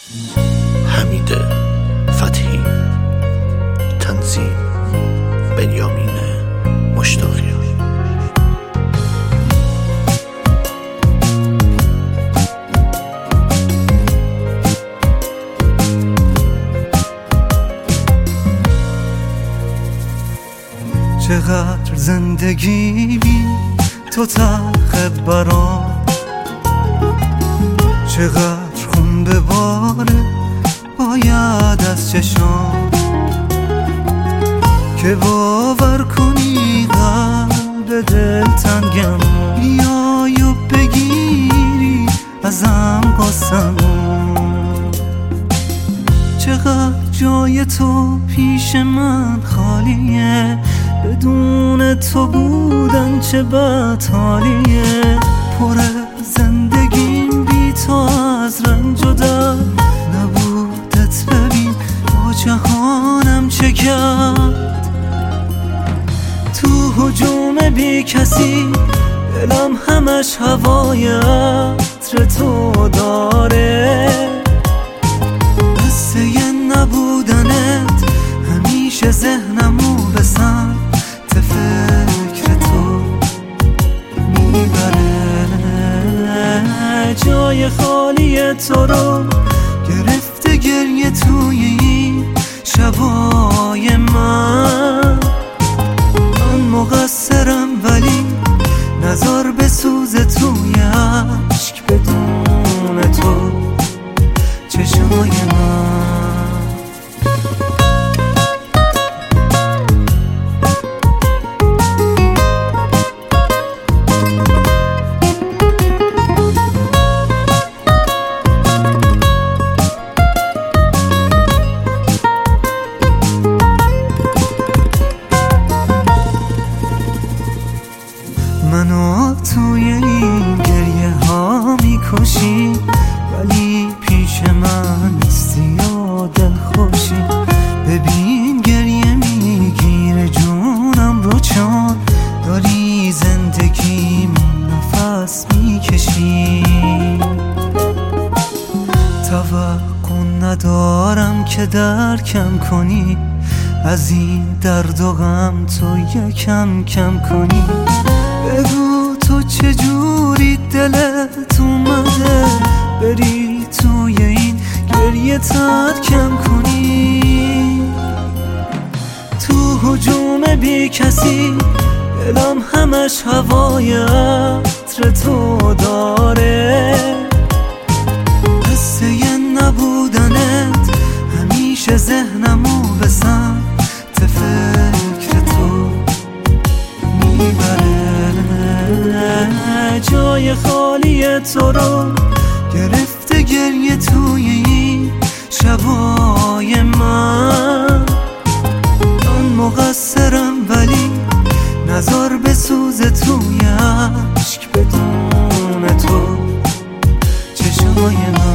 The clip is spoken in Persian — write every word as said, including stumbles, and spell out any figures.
حمید فتحی، تنظیم بنیامین مشتاقیان. چقدر زندگی بی تو تلخ برام، چقدر خون به باره باید از چشام، که باور کنی قلب دلتنگم بیای و بگیری ازم قسمو. چقدر جای تو پیش من خالیه، بدون تو بودن چه بدحالیه. پر زندگیم بی تو از رنج و درد نبودت، ببین با جهانم چه کرد. تو هجوم بی کسی دلم همش هوای عطر تو داره، قصه نبودنت همیشه ذهنمو به سمت فکر تو میبره. جای خالی تو رو گرفته گریه توی این شبای من. من مقصرم ولی نظر به سوز توی عشق بدون تو چشمای من. منو توی این گریه ها میکشی، ولی پیش من نیستی و دل خوشی. ببین گریه میگیره جونم رو، چون داری زندگی من نفس میکشی. توقع ندارم که درکم کنی از این درد و غم، تو یکم کم کنی. بگو تو چجوری دلت اومده بری توی این گریه ترکم کنی. تو هجوم بی کسی دلم همش هوای عطر تو داره، قصه نبودنت همیشه ذهنمو به سمت فکر تو میبره. جای خالی تو رو گرفته گریه توی این شبای من. من مقصرم ولی نظر به سوز توی عشق بدون تو چشمای من.